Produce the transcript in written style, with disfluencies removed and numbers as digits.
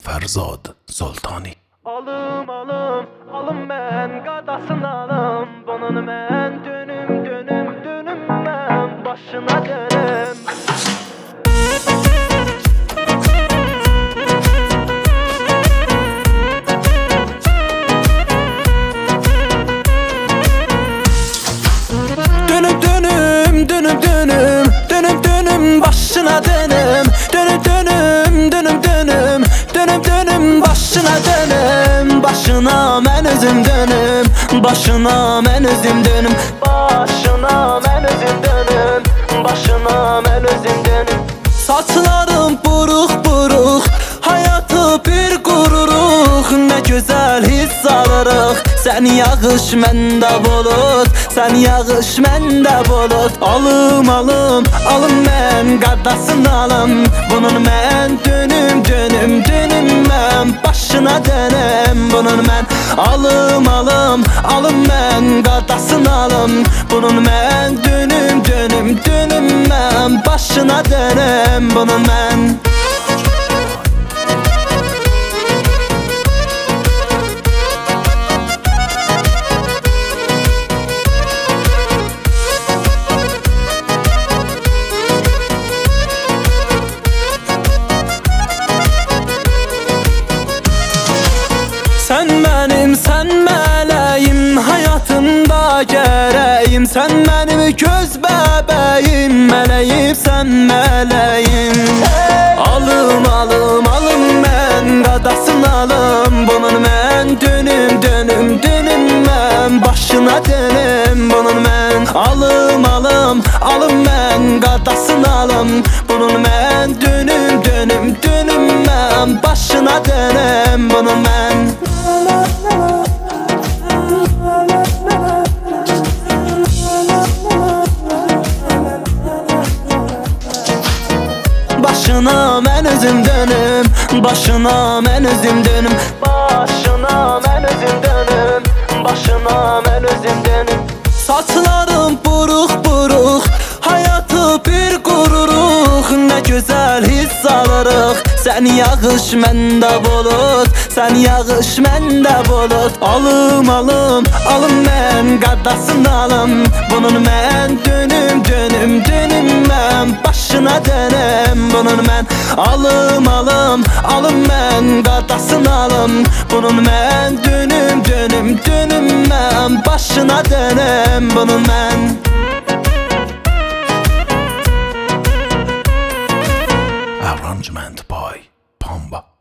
Ferzad Sultani. Alım alım, alım ben qadasın alım. Bunun mən dönüm mən başına dönüm. Dönüm başına dönüm. Dönüm başına dönüm. Başına mən özüm dönüm. Başına mən özüm dönüm. Başına mən özüm dönüm. Başına mən özüm dönüm. Saçlarım buruq, hayatı bir qururuq. Nə gözəl hiss alırıq. Sən yağış məndə bulut, sən yağış məndə bulut. Alım mən qadasın alım. Bunun mən dönüm mən başına dönüm. Bunun mən alım mən qadasın alım. Bunun mən dönüm mən başına dönüm. Bunun mən Sən mələyim, həyatımda gərəyim. Sən mənim göz bəbəyim, mələyim, mələyim. Alım mən qadasın alım. Bunun mən dönüm mən başına dönüm. Bunun mən alım mən qadasın alım. Bunun mən dönüm mən başına dönüm. Bunun mən başına mən özüm dönüm. Başına mən özüm dönüm. Başına mən özüm dönüm. Başına mən özüm dönüm. Saçlarım buruq, hayatı bir qururuq. Nə gözəl hiss alırıq. Sən yağış məndə bulut, sən yağış məndə bulut. Alım mən qadasın alım. Bunun mən dönüm mən başına dönüm. Bunun mən alım mən qadasın alım. Bunun mən dönüm mən başına dönüm. Bunun mən Arrangement by Pamba.